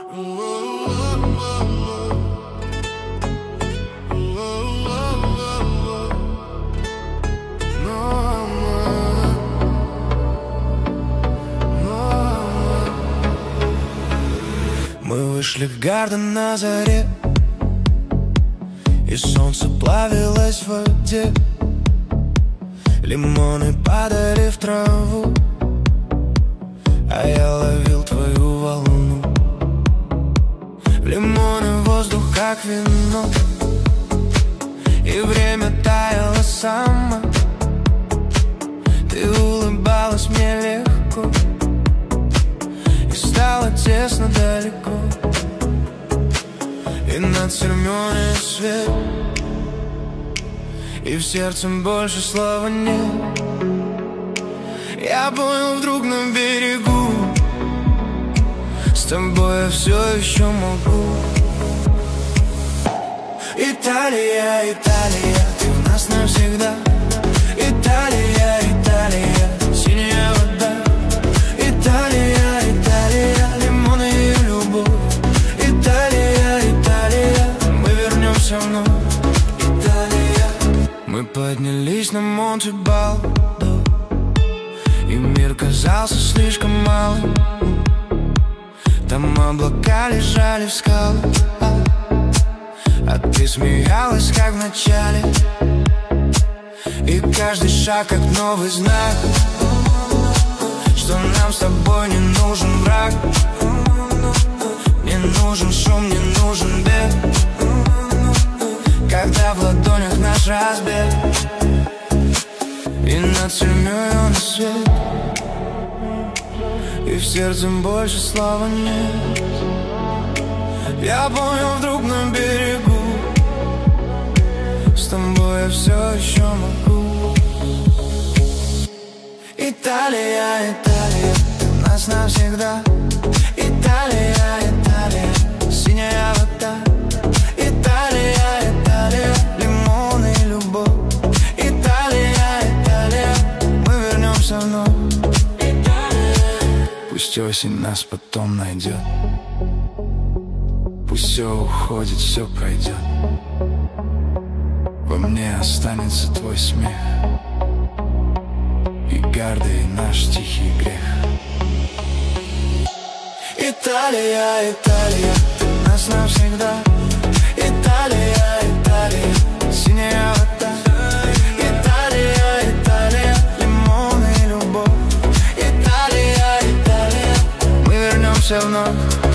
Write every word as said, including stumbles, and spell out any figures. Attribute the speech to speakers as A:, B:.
A: Мы вышли в гарден на заре, и солнце плавилось в воде. Лимоны падали в траву, а я ловил твою волну. В лимоны воздух как вино, и время таяло само. Ты улыбалась мне легко, и стало тесно далеко. И над Сырмёной свет, и в сердце больше слова нет. Я понял вдруг на берегу, с тобой я все еще могу. Италия, Италия, ты в нас навсегда. Италия, Италия, синяя вода. Италия, Италия, лимоны и любовь. Италия, Италия, мы вернемся вновь. Италия. Мы поднялись на Монте-Балдо, и мир казался слишком малым. Там облака лежали в скалах, а ты смеялась, как в начале. И каждый шаг как новый знак, что нам с тобой не нужен враг. Не нужен шум, не нужен бег, когда в ладонях наш разбег. И над Сырмёной свет, и в сердце больше слова нет. Я понял вдруг на берегу, с тобой я все еще могу. Италия, Италия, ты в нас навсегда. Италия, Италия, синяя вода. Италия, Италия, лимоны и любовь. Италия, Италия, мы вернемся вновь. Пусть осень нас потом найдет, пусть все уходит, все пройдет. Во мне останется твой смех и гордый наш тихий грех. Италия, Италия, ты в нас навсегда. Италия, Италия, синяя вода. Италия, Италия, лимоны и любовь. Италия, Италия, мы вернемся вновь.